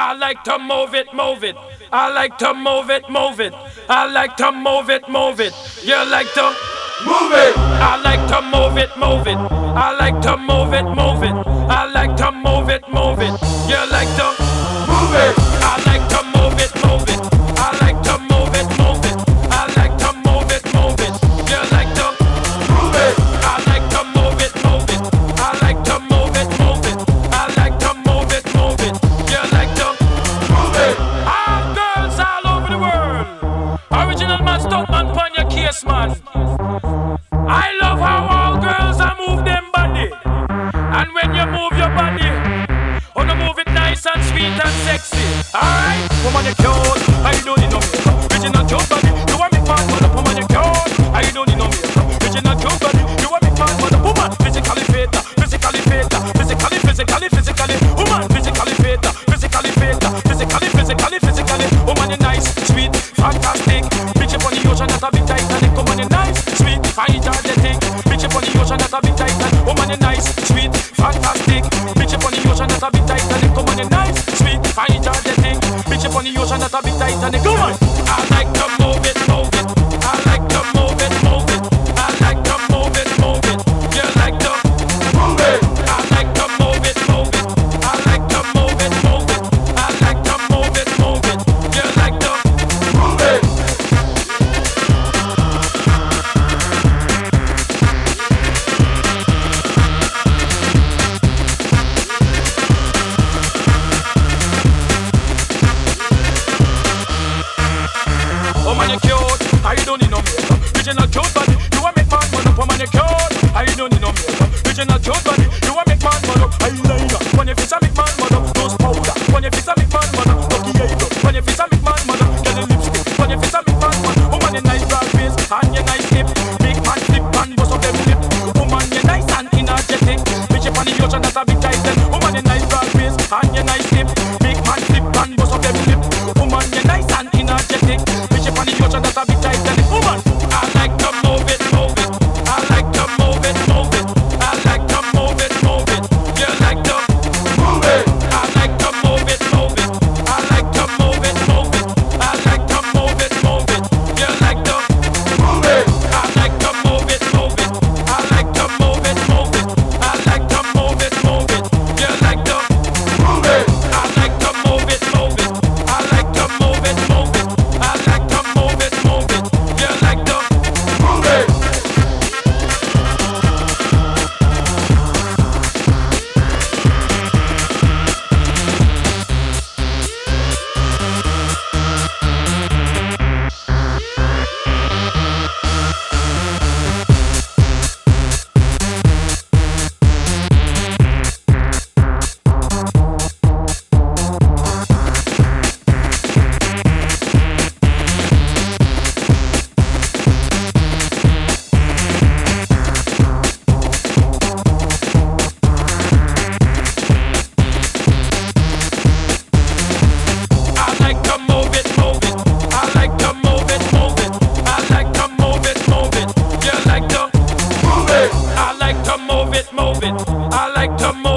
I like to move it, move it. I like to move it, move it. I like to move it, move it. You like to move it. I like to move it, move it. I like to move it, move it. I like to move it, move it. You like to move it. I like to move it, move it. I like to move it, move it. I like to move it, move it. You like to move it. I like to move it, move it. I like to move it, move it. I like to move it, move it. You like to move it. All girls all over the world. Original man, stuck man, pon your case, man. I love how all girls are move them body. And when you move your body, oh, you move it nice and sweet and sexy. Alright, woman, you cute. I don't need no makeup. Original cute body. You want me fat, mother, woman, you cute. I don't need no makeup. Original cute body. You want me fat, mother, woman. Physically fit, physically fit, physically. Woman, physically fit, physically fit, physically. Woman, you nice, sweet, fantastic. Bitch up on the ocean, not a bit Titanic. Woman, you nice, sweet, fine, energetic. Bitch up on the ocean, not a bit Titanic. Woman, you nice, sweet, fantastic. Bitch up on the ocean, not a bit Titanic. Woman, you nice, sweet, fine, energetic. Bitch up on the ocean, not a bit Titanic. Come on. I like to move it, move it. I like to move it, move it. I like to move it, move it. You like to move it. I like to move it, move it. I like to move it, move it. I like to move it, move it. You like to move it. Oh man, you cute. I don't need no makeup. Original cute body. You want make man man up. Oh man, you cute. I don't need no makeup. Original cute body. You want make man man up. Eyeliner. When you face a make man man up. Nose powder. When you face a make man man up. Lucky eyebrow. When you face a make man man up. Get a lipstick. When you face a make man man up. Oh man, you nice broad face and you nice lip. Big man flip and bust up them lip. Oh man, you nice and energetic. Bitch up on the ocean, that's a big titan. Oh man, you nice broad face and you nice lip. Big man flip and bust up them lip. Oh man, you nice and energetic. Bitch up on the ocean, that's a big titan. Woman, I like to move it, move it. I like to move it, move it. I like to move it, move it. You like to move it. I like to move it, move it. I like to move it, move it. I like to move it, move it. You like to move it. I like to move it, move it. I like to move it, move it. I like to move it, move it. You like to move it. I like to move it, move it. I like to move it, move it. I like to move it, move it. You like to move it. I like to move it, move it. I like to move it, move it. I like to move it, move it. You like to move it. I like to move it, move it. I like to move